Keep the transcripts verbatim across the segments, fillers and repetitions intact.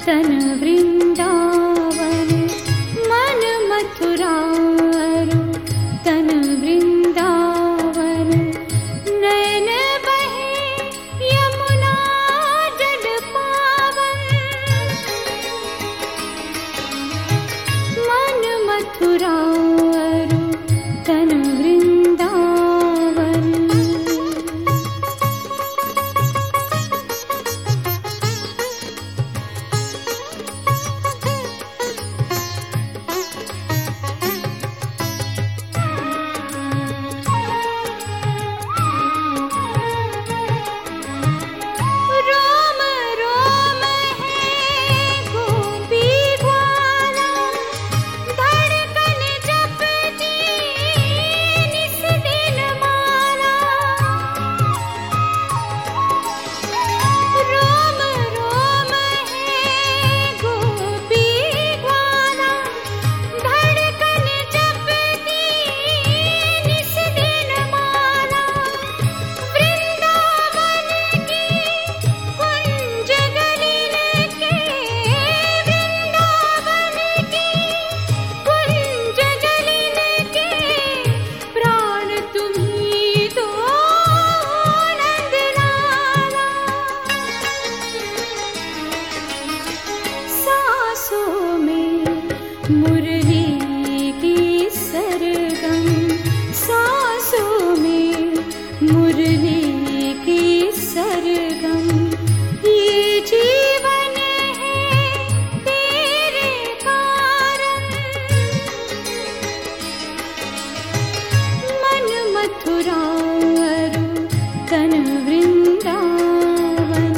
तन वृंदावन मन मथुरा तन वृंदावन नयन बहे यमुना जल पावन मन मथुरा तन वृंदावन। रोम रोम है गोपी ग्वाला धड़कन जपती निस दिन माला। रोम रोम है गोपी ग्वाला धड़कन जपती निस दिन माला। वृंदावन की कुंज गलिन के वृंदावन की कुंज गलिन के प्राण तुम्ही तो नंदलाला। सांसों में मुरली की सरगम सांसों में मुरली की सरगम। ये जीवन है तेरे कारण मन मथुरा तन वृंदावन।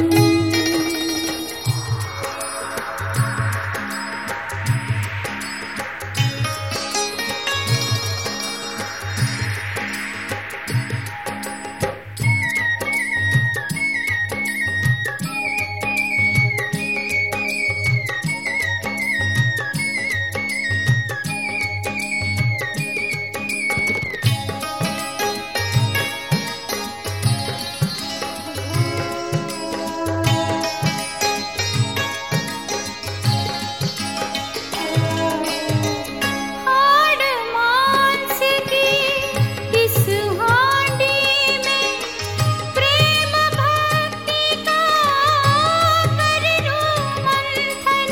हाड़ मांस की इस हांडी में प्रेम भक्ति का कर लो मंथन।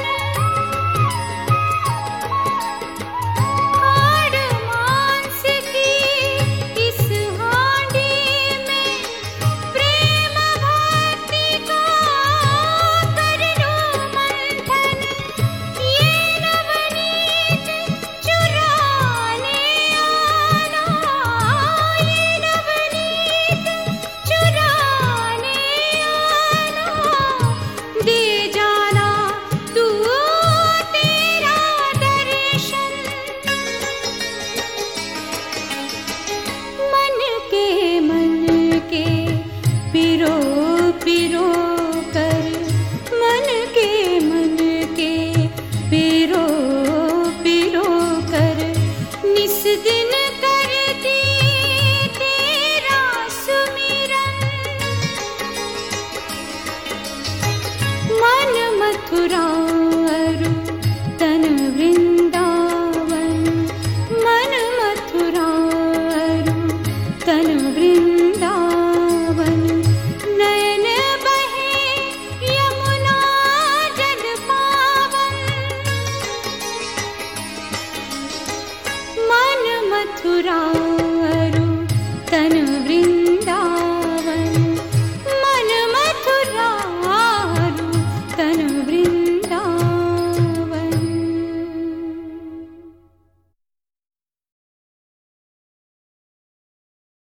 हाड़ मांस की इस हांडी में प्रेम भक्ति का कर लो मंथन। ये नवनीत चुराने आना ये नवनीत चुराने आना दे जाना तू तेरा दर्शन। मन के मन के पिरो पिरो कर मन के मन के पिरो पिरो कर निस दिन करती तेरा सुमिरन। मन मथुरा तन वृंदावन मन मथुरा तन वृंदावन नयन बहे यमुना जल पावन मन मथुरा